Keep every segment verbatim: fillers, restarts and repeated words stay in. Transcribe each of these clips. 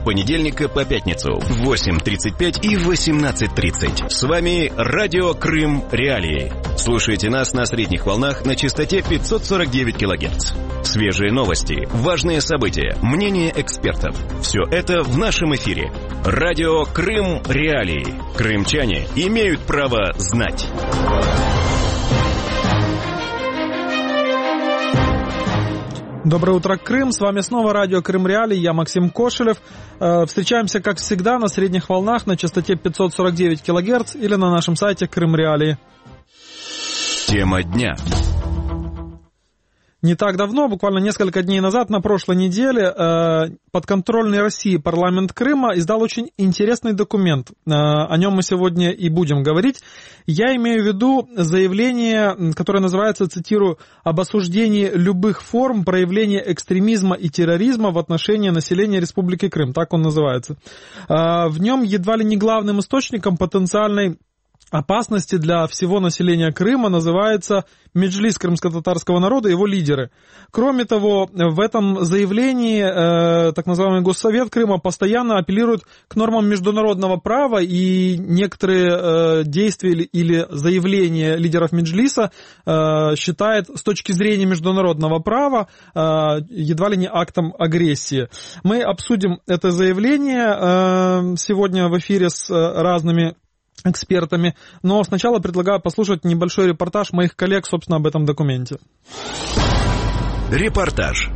понедельника по пятницу в восемь тридцать пять и восемнадцать тридцать. С вами Радио Крым Реалии. Слушайте нас на средних волнах на частоте пятьсот сорок девять килогерц. Свежие новости, важные события, мнения экспертов. Все это в нашем эфире. Радио Крым Реалии. Крымчане имеют право знать. Доброе утро, Крым. С вами снова радио Крым Реалии. Я Максим Кошелев. Встречаемся, как всегда, на средних волнах на частоте пятьсот сорок девять килогерц или на нашем сайте Крым Реалии. Тема дня. Не так давно, буквально несколько дней назад, на прошлой неделе, э, подконтрольный России парламент Крыма издал очень интересный документ. Э, о нем мы сегодня и будем говорить. Я имею в виду заявление, которое называется, цитирую, «об осуждении любых форм проявления экстремизма и терроризма в отношении населения Республики Крым». Так он называется. Э, в нем едва ли не главным источником потенциальной опасности для всего населения Крыма называется Меджлис крымско-татарского народа и его лидеры. Кроме того, в этом заявлении э, так называемый Госсовет Крыма постоянно апеллирует к нормам международного права, и некоторые э, действия или, или заявления лидеров Меджлиса э, считает с точки зрения международного права э, едва ли не актом агрессии. Мы обсудим это заявление э, сегодня в эфире с э, разными экспертами, но сначала предлагаю послушать небольшой репортаж моих коллег, собственно, об этом документе. Репортаж.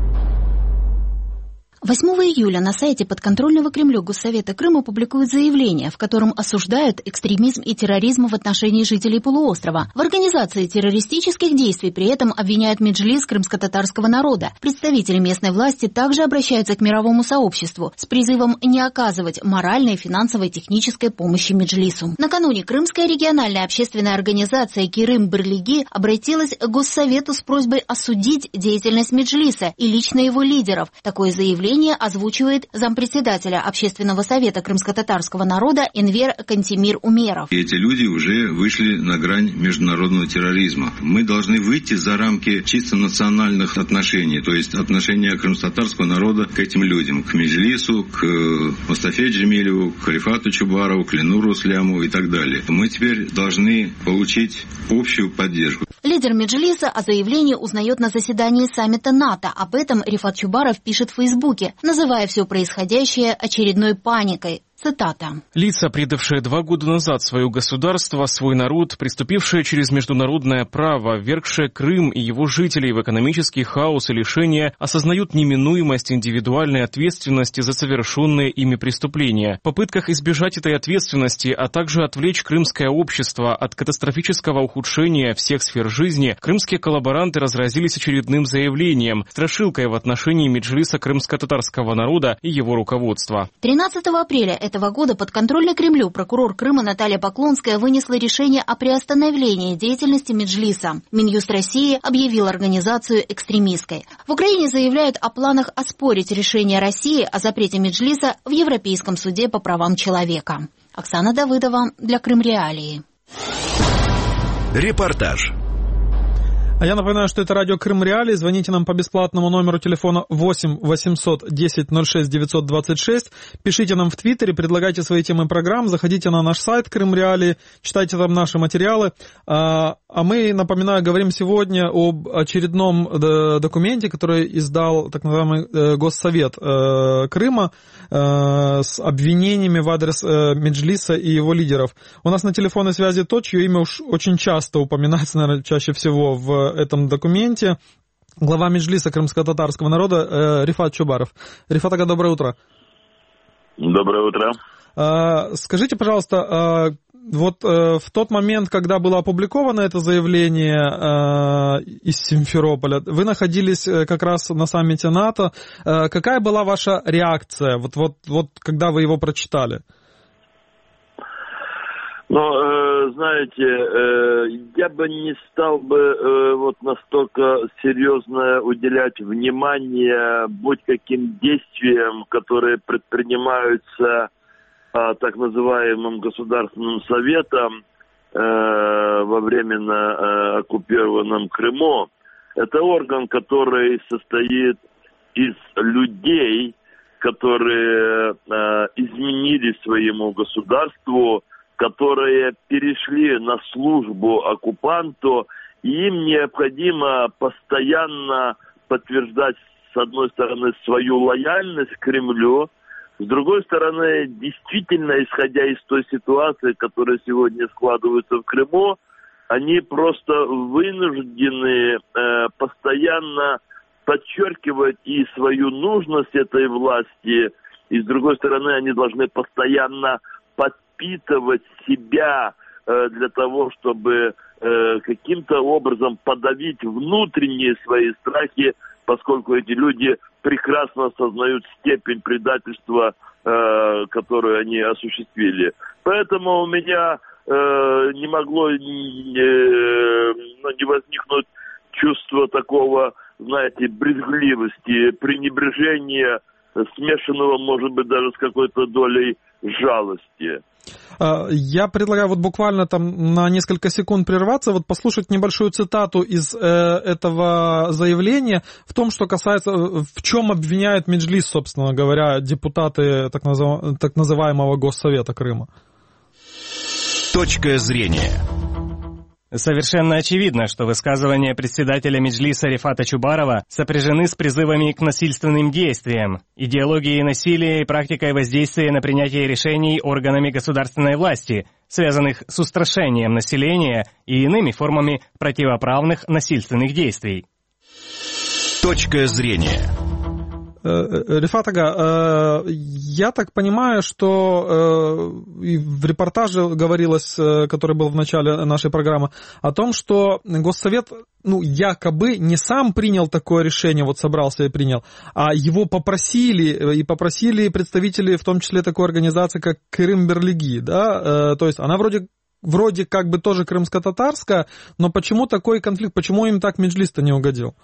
восьмого июля на сайте подконтрольного Кремлю Госсовета Крыма публикуют заявление, в котором осуждают экстремизм и терроризм в отношении жителей полуострова. В организации террористических действий при этом обвиняют Меджлис крымско-татарского народа. Представители местной власти также обращаются к мировому сообществу с призывом не оказывать моральной, финансовой, технической помощи Меджлису. Накануне Крымская региональная общественная организация Кирым-Бырлиги обратилась к Госсовету с просьбой осудить деятельность Меджлиса и лично его лидеров. Такое заявление озвучивает зампредседателя Общественного совета крымско-татарского народа Энвер Кантемир Умеров. Эти люди уже вышли на грань международного терроризма. Мы должны выйти за рамки чисто национальных отношений, то есть отношения крымско-татарского народа к этим людям, к Меджлису, к Мустафе Джемилеву, к Рифату Чубарову, к Ленуру Сляму и так далее. Мы теперь должны получить общую поддержку. Лидер Меджлиса о заявлении узнает на заседании саммита НАТО. Об этом Рифат Чубаров пишет в Фейсбуке, называя все происходящее очередной паникой. Цитата. «Лица, предавшие два года назад свое государство, свой народ, приступившие через международное право, ввергшие Крым и его жителей в экономический хаос и лишения, осознают неминуемость индивидуальной ответственности за совершенные ими преступления. В попытках избежать этой ответственности, а также отвлечь крымское общество от катастрофического ухудшения всех сфер жизни, крымские коллаборанты разразились очередным заявлением, страшилкой в отношении Меджлиса крымско-татарского народа и его руководства». тринадцатого апреля этого года подконтрольный Кремлю прокурор Крыма Наталья Поклонская вынесла решение о приостановлении деятельности Меджлиса. Минюст России объявил организацию экстремистской. В Украине заявляют о планах оспорить решение России о запрете Меджлиса в Европейском суде по правам человека. Оксана Давыдова для Крым Реалии. Репортаж. А я напоминаю, что это радио Крым Реалии. Звоните нам по бесплатному номеру телефона восемь восемьсот десять ноль шесть девятьсот двадцать шесть. Пишите нам в Твиттере, предлагайте свои темы программ. Заходите на наш сайт Крым Реалии, читайте там наши материалы. А, а мы, напоминаю, говорим сегодня об очередном документе, который издал так называемый Госсовет Крыма с обвинениями в адрес Меджлиса и его лидеров. У нас на телефонной связи тот, чье имя уж очень часто упоминается, наверное, чаще всего в этом документе, глава Меджлиса крымско-татарского народа э, Рифат Чубаров. Рифат ага, доброе утро. Доброе утро. Э, скажите, пожалуйста, э, вот э, в тот момент, когда было опубликовано это заявление э, из Симферополя, вы находились как раз на саммите НАТО. Э, какая была ваша реакция, вот, вот, вот, когда вы его прочитали? Ну, э, знаете, э, я бы не стал бы э, вот настолько серьезно уделять внимание будь каким действиям, которые предпринимаются э, так называемым Государственным Советом э, во временно э, оккупированном Крыму. Это орган, который состоит из людей, которые э, изменили своему государству, которые перешли на службу оккупанту, и им необходимо постоянно подтверждать, с одной стороны, свою лояльность к Кремлю, с другой стороны, действительно, исходя из той ситуации, которая сегодня складывается в Крыму, они просто вынуждены э, постоянно подчеркивать и свою нужность этой власти, и, с другой стороны, они должны постоянно подпитывать себя э, для того, чтобы э, каким-то образом подавить внутренние свои страхи, поскольку эти люди прекрасно осознают степень предательства, э, которую они осуществили. Поэтому у меня э, не могло э, ну, не возникнуть чувство такого, знаете, брезгливости, пренебрежения, смешанного, может быть, даже с какой-то долей жалости. Я предлагаю вот буквально там на несколько секунд прерваться, вот послушать небольшую цитату из э, этого заявления в том, что касается, в чем обвиняют Меджлис, собственно говоря, депутаты так, назыв... так называемого Госсовета Крыма. Точка зрения. Совершенно очевидно, что высказывания председателя Меджлиса Рифата Чубарова сопряжены с призывами к насильственным действиям, идеологией насилия и практикой воздействия на принятие решений органами государственной власти, связанных с устрашением населения и иными формами противоправных насильственных действий. Точка зрения. Рифат ага, я так понимаю, что в репортаже говорилось, который был в начале нашей программы, о том, что Госсовет, ну, якобы не сам принял такое решение, вот собрался и принял, а его попросили, и попросили представители, в том числе такой организации, как Крым-Берлиги, да, то есть она вроде вроде как бы тоже крымско-татарская, но почему такой конфликт, почему им так Меджлис-то не угодил?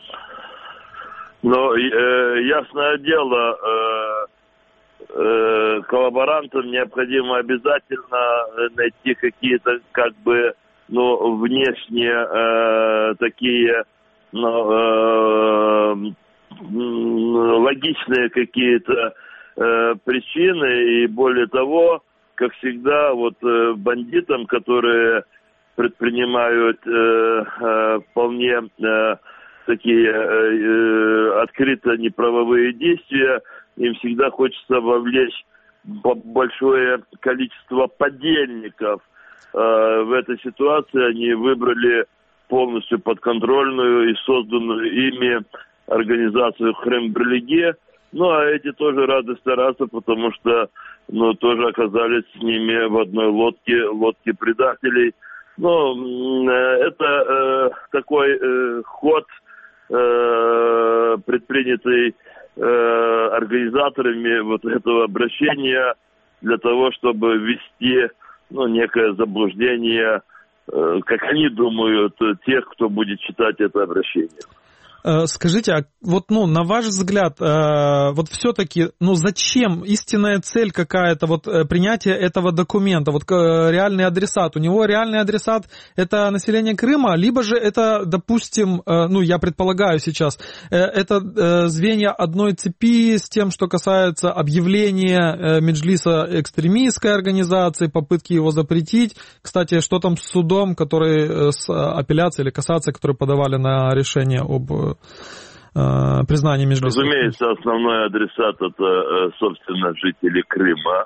Но э, ясное дело, э, э, коллаборантам необходимо обязательно найти какие-то, как бы, ну, внешние э, такие, ну, э, логичные какие-то э, причины, и более того, как всегда, вот э, бандитам, которые предпринимают э, э, вполне э, такие э, открыто неправовые действия, им всегда хочется вовлечь большое количество подельников. Э, в этой ситуации они выбрали полностью подконтрольную и созданную ими организацию Крым-Берлиги. Ну, а эти тоже рады стараться, потому что, ну, тоже оказались с ними в одной лодке, лодке предателей. Но э, это э, такой э, ход, э, предпринятый э, организаторами вот этого обращения для того, чтобы ввести, ну, некое заблуждение, э, как они думают, тех, кто будет читать это обращение. Скажите, а вот, ну, на ваш взгляд, вот все-таки, ну, зачем истинная цель какая-то, вот, принятия этого документа, вот, реальный адресат, у него реальный адресат — это население Крыма, либо же это, допустим, ну, я предполагаю сейчас, это звенья одной цепи с тем, что касается объявления Меджлиса экстремистской организацией, попытки его запретить. Кстати, что там с судом, который с апелляцией или кассацией, которые подавали на решение об признание Меджлиса? Разумеется, основной адресат — это, собственно, жители Крыма.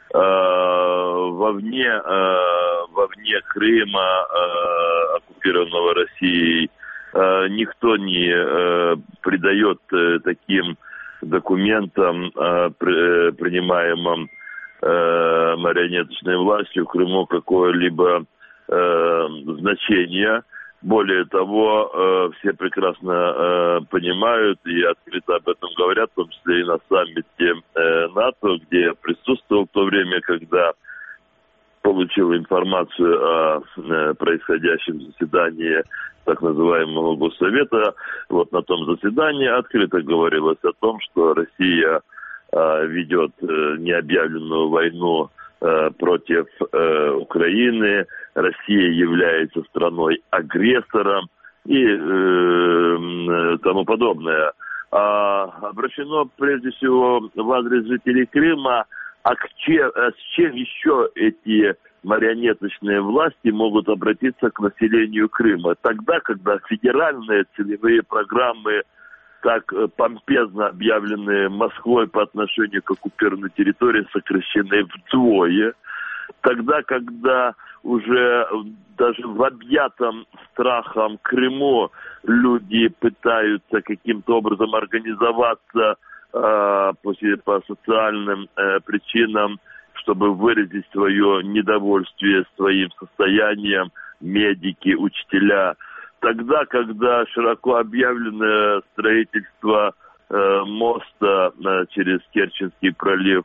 Вовне, вовне Крыма, оккупированного Россией, никто не придает таким документам, принимаемым марионеточной властью в Крыму, какое-либо значение. Более того, э, все прекрасно э, понимают и открыто об этом говорят, в том числе и на саммите э, НАТО, где я присутствовал в то время, когда получил информацию о э, происходящем заседании так называемого Госсовета. Вот на том заседании открыто говорилось о том, что Россия э, ведет э, необъявленную войну против э, Украины, Россия является страной-агрессором и э, тому подобное. обращено прежде всего в адрес жителей Крыма, а к чем, с чем еще эти марионеточные власти могут обратиться к населению Крыма? Тогда, когда федеральные целевые программы, так помпезно объявленные Москвой по отношению к оккупированной территории, сокращены вдвое, тогда, когда уже даже в объятом страхом Крыму люди пытаются каким-то образом организоваться э, по, по социальным э, причинам, чтобы выразить свое недовольствие своим состоянием, медики, учителя. Тогда, когда широко объявленное строительство э, моста э, через Керченский пролив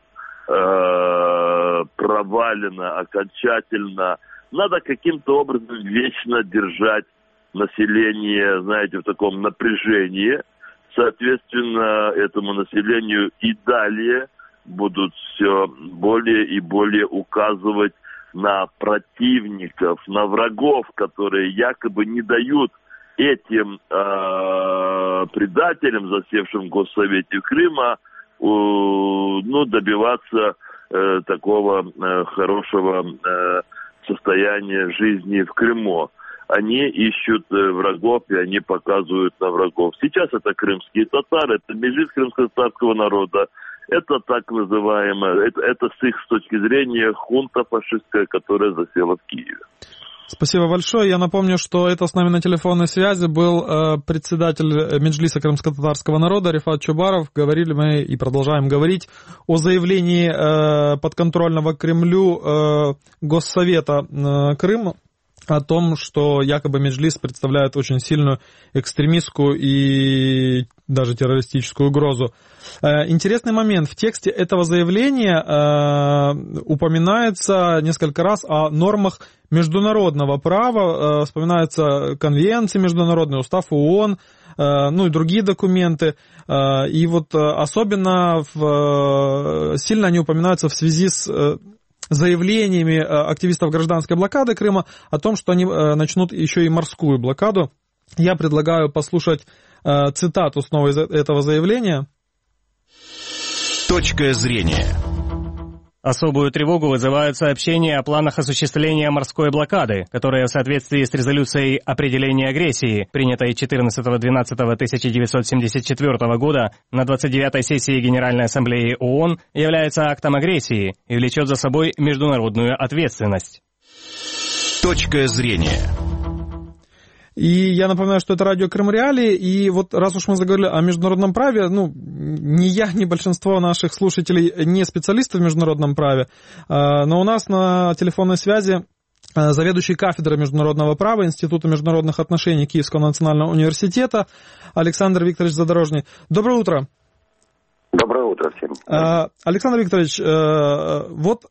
э, провалено окончательно, надо каким-то образом вечно держать население, знаете, в таком напряжении. Соответственно, этому населению и далее будут все более и более указывать на противников, на врагов, которые якобы не дают этим э, предателям, засевшим в Госсовете Крыма, э, ну, добиваться э, такого э, хорошего э, состояния жизни в Крыму. Они ищут э, врагов, и они показывают на врагов. Сейчас это крымские татары, это межлис крымско-татарского народа. Это так называемая, это, это с их с точки зрения хунта фашистская, которая засела в Киеве. Спасибо большое. Я напомню, что это с нами на телефонной связи был э, председатель Меджлиса крымско-татарского народа Рифат Чубаров. Говорили мы и продолжаем говорить о заявлении э, подконтрольного Кремлю э, Госсовета э, Крыма о том, что якобы Меджлис представляет очень сильную экстремистскую и даже террористическую угрозу. Интересный момент. В тексте этого заявления э, упоминается несколько раз о нормах международного права, э, вспоминаются конвенции международные, устав ООН, э, ну и другие документы. Э, и вот особенно в, э, сильно они упоминаются в связи с э, заявлениями активистов гражданской блокады Крыма о том, что они э, начнут еще и морскую блокаду. Я предлагаю послушать э, цитату снова из этого заявления. Точка зрения. Особую тревогу вызывают сообщения о планах осуществления морской блокады, которые в соответствии с резолюцией определения агрессии, принятой четырнадцатого двенадцатого тысяча девятьсот семьдесят четвёртого года на двадцать девятой сессии Генеральной Ассамблеи ООН, является актом агрессии и влечет за собой международную ответственность. Точка зрения. И я напоминаю, что это радио Крым Реалии, и вот раз уж мы заговорили о международном праве, ну, ни я, ни большинство наших слушателей не специалисты в международном праве, но у нас на телефонной связи заведующий кафедрой международного права Института международных отношений Киевского национального университета Александр Викторович Задорожный. Доброе утро. Доброе утро всем. Александр Викторович, вот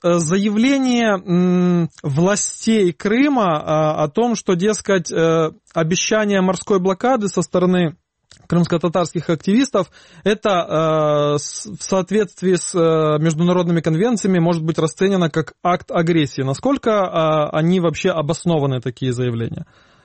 заявление властей Крыма о том, что, дескать, обещание морской блокады со стороны крымско-татарских активистов, это в соответствии с международными конвенциями может быть расценено как акт агрессии. Насколько они вообще обоснованы, такие заявления?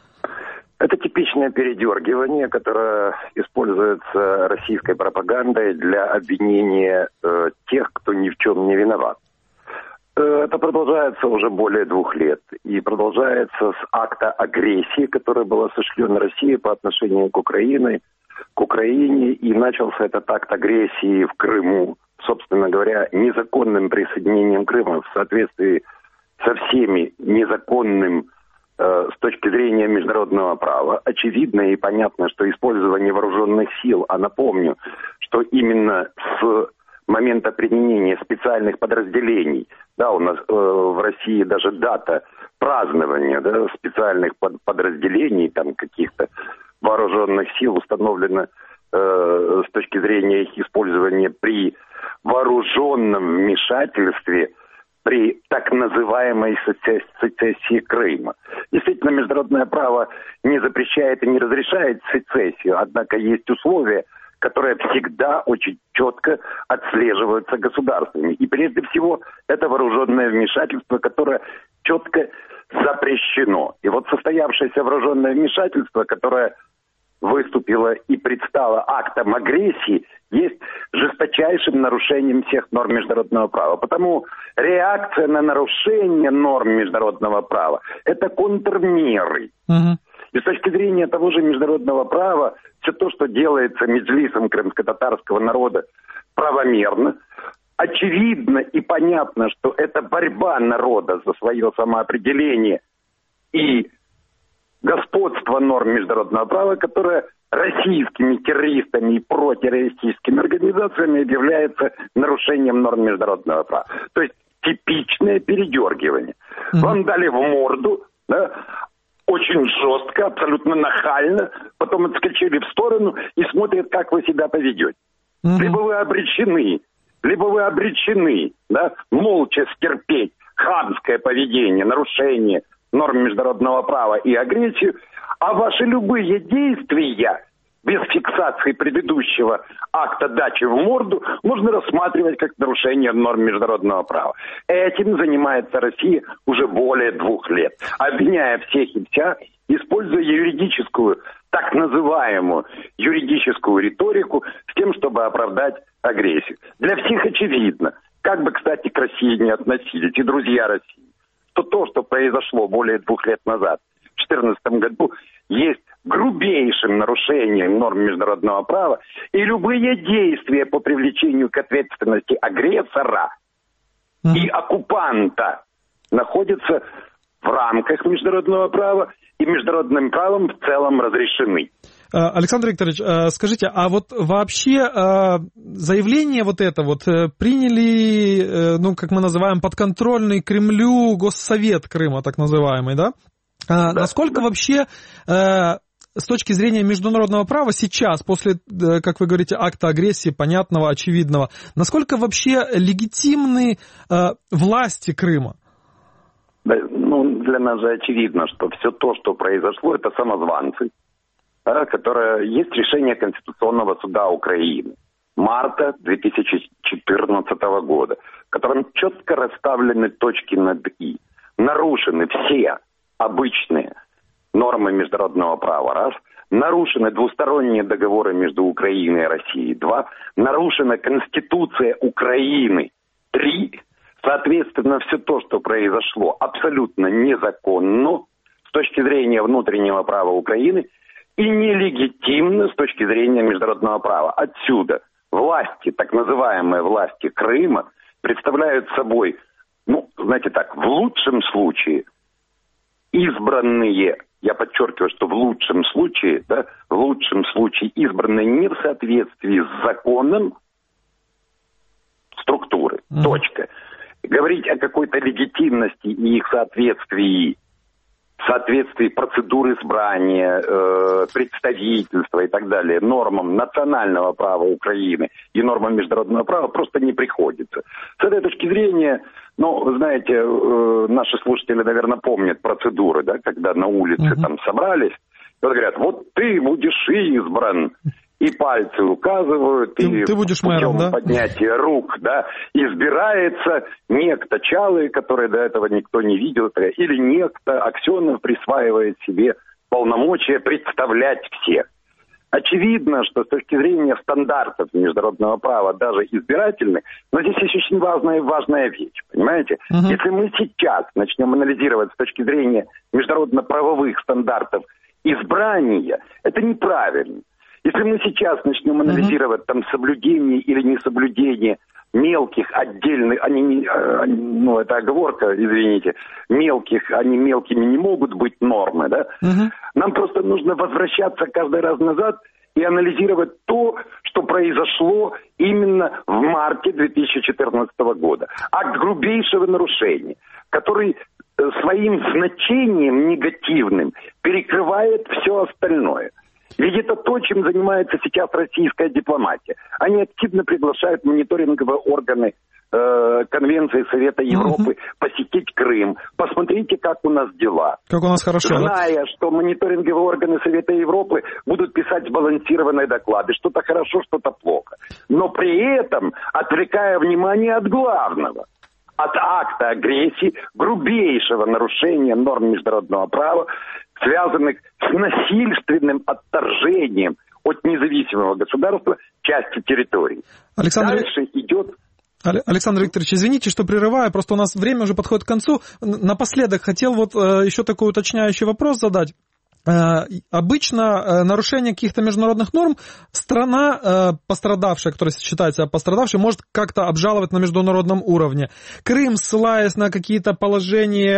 Это типичное передергивание, которое используется российской пропагандой для обвинения э, тех, кто ни в чем не виноват. Э, это продолжается уже более двух лет. И продолжается с акта агрессии, который был осуществлен Россией по отношению к Украине, к Украине. И начался этот акт агрессии в Крыму, собственно говоря, незаконным присоединением Крыма в соответствии со всеми незаконным с точки зрения международного права. Очевидно и понятно, что использование вооруженных сил, а напомню, что именно с момента применения специальных подразделений, да, у нас э, в России даже дата празднования, да, специальных под, подразделений, там каких-то вооруженных сил установлена э, с точки зрения их использования при вооруженном вмешательстве при так называемой сецессии Крыма. Действительно, международное право не запрещает и не разрешает сецессию, однако есть условия, которые всегда очень четко отслеживаются государствами. И прежде всего, это вооруженное вмешательство, которое четко запрещено. И вот состоявшееся вооруженное вмешательство, которое выступила и предстала актом агрессии, есть жесточайшим нарушением всех норм международного права. Потому реакция на нарушение норм международного права – это контрмеры. Угу. И с точки зрения того же международного права, все то, что делается меджлисом крымско-татарского народа, правомерно. Очевидно и понятно, что это борьба народа за свое самоопределение и господство норм международного права, которое российскими террористами и протеррористическими организациями является нарушением норм международного права. То есть типичное передергивание. Mm-hmm. Вам дали в морду, да, очень жестко, абсолютно нахально, потом отскочили в сторону и смотрят, как вы себя поведете. Mm-hmm. Либо вы обречены, либо вы обречены, да, молча стерпеть хамское поведение, нарушение норм международного права и агрессию, а ваши любые действия без фиксации предыдущего акта дачи в морду можно рассматривать как нарушение норм международного права. Этим занимается Россия уже более двух лет, обвиняя всех и вся, используя юридическую, так называемую юридическую риторику с тем, чтобы оправдать агрессию. Для всех очевидно, как бы, кстати, к России не относились и друзья России, что то, что произошло более двух лет назад, в две тысячи четырнадцатом году, есть грубейшим нарушением норм международного права, и любые действия по привлечению к ответственности агрессора mm-hmm. и оккупанта находятся в рамках международного права и международным правом в целом разрешены. Александр Викторович, скажите, а вот вообще заявление вот это вот приняли, ну, как мы называем, подконтрольный Кремлю Госсовет Крыма, так называемый, да? Да, насколько да. вообще с точки зрения международного права сейчас, после, как вы говорите, акта агрессии, понятного, очевидного, насколько вообще легитимны власти Крыма? Да, ну, для нас же очевидно, что все то, что произошло, это самозванцы. Да, которое есть решение Конституционного суда Украины марта две тысячи четырнадцатого года, в котором четко расставлены точки над «и». Нарушены все обычные нормы международного права, раз. Нарушены двусторонние договоры между Украиной и Россией, два. Нарушена Конституция Украины, три. Соответственно, все то, что произошло, абсолютно незаконно с точки зрения внутреннего права Украины, и нелегитимно с точки зрения международного права. Отсюда власти, так называемые власти Крыма, представляют собой, ну, знаете так, в лучшем случае избранные, я подчеркиваю, что в лучшем случае, да, в лучшем случае избранные не в соответствии с законом структуры. Mm-hmm. Точка. Говорить о какой-то легитимности и их соответствии в соответствии процедуры избрания, э, представительства и так далее нормам национального права Украины и нормам международного права просто не приходится. С этой точки зрения, ну, вы знаете, э, наши слушатели, наверное, помнят процедуры, да, когда на улице uh-huh. там собрались, и вот говорят, вот ты будешь избран. И пальцы указывают, ты, и ты будешь мэром, да? Поднятия рук, да, избирается некто Чалый, который до этого никто не видел, или некто Аксенов присваивает себе полномочия представлять всех. Очевидно, что с точки зрения стандартов международного права, даже избирательных, но здесь есть очень важная, важная вещь, понимаете? Угу. Если мы сейчас начнем анализировать с точки зрения международно-правовых стандартов избрания, это неправильно. Если мы сейчас начнем анализировать uh-huh. там соблюдение или несоблюдение мелких отдельных, они, не, ну это оговорка, извините, мелких, они мелкими не могут быть нормы, да? Uh-huh. Нам просто нужно возвращаться каждый раз назад и анализировать то, что произошло именно в марте две тысячи четырнадцатого года. Акт грубейшего нарушения, который своим значением негативным перекрывает все остальное. Ведь это то, чем занимается сейчас российская дипломатия. Они активно приглашают мониторинговые органы э, Конвенции Совета Европы угу. посетить Крым. Посмотрите, как у нас дела. Как у нас хорошо. Зная, да? что мониторинговые органы Совета Европы будут писать сбалансированные доклады. Что-то хорошо, что-то плохо. Но при этом отвлекая внимание от главного. От акта агрессии, грубейшего нарушения норм международного права, связанных с насильственным отторжением от независимого государства части территории. Александр... Дальше идет... Александр Викторович, извините, что прерываю, просто у нас время уже подходит к концу. Напоследок хотел вот еще такой уточняющий вопрос задать. Обычно нарушение каких-то международных норм страна, пострадавшая, которая считается пострадавшей, может как-то обжаловать на международном уровне. Крым, ссылаясь на какие-то положения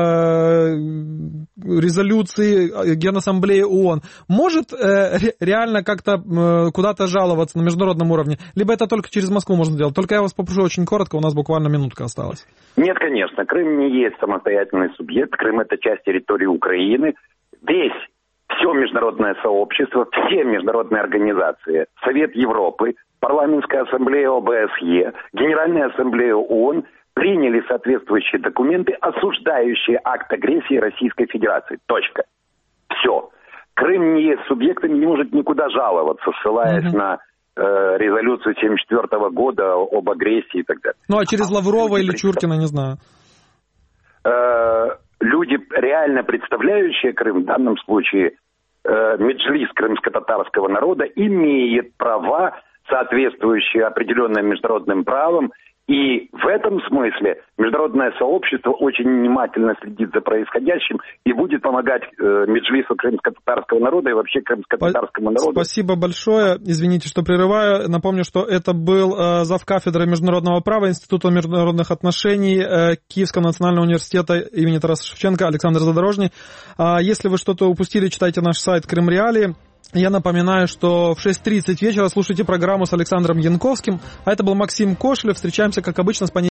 резолюции Генассамблеи ООН, может реально как-то куда-то жаловаться на международном уровне? Либо это только через Москву можно делать? Только я вас попрошу очень коротко, у нас буквально минутка осталась. Нет, конечно, Крым не есть самостоятельный субъект, Крым — это часть территории Украины. Весь, все международное сообщество, все международные организации, Совет Европы, Парламентская ассамблея ОБСЕ, Генеральная ассамблея ООН приняли соответствующие документы, осуждающие акт агрессии Российской Федерации. Точка. Все. Крым не есть субъектом, не может никуда жаловаться, ссылаясь mm-hmm. на э, резолюцию семьдесят четвёртого года об агрессии и так далее. Ну а через Лаврова а, или Чуркина, не знаю. Э, Люди, реально представляющие Крым, в данном случае э, Меджлис крымско-татарского народа, имеет права, соответствующие определенным международным правам, и в этом смысле международное сообщество очень внимательно следит за происходящим и будет помогать э, Меджлису крымско-татарского народа и вообще крымско-татарскому народу. Спасибо большое. Извините, что прерываю. Напомню, что это был э, завкафедры международного права Института международных отношений э, Киевского национального университета имени Тараса Шевченко Александр Задорожный. А если вы что-то упустили, читайте наш сайт Крым Реалии. Я напоминаю, что в шесть тридцать вечера слушайте программу с Александром Янковским. А это был Максим Кошелев. Встречаемся, как обычно, с понедельника.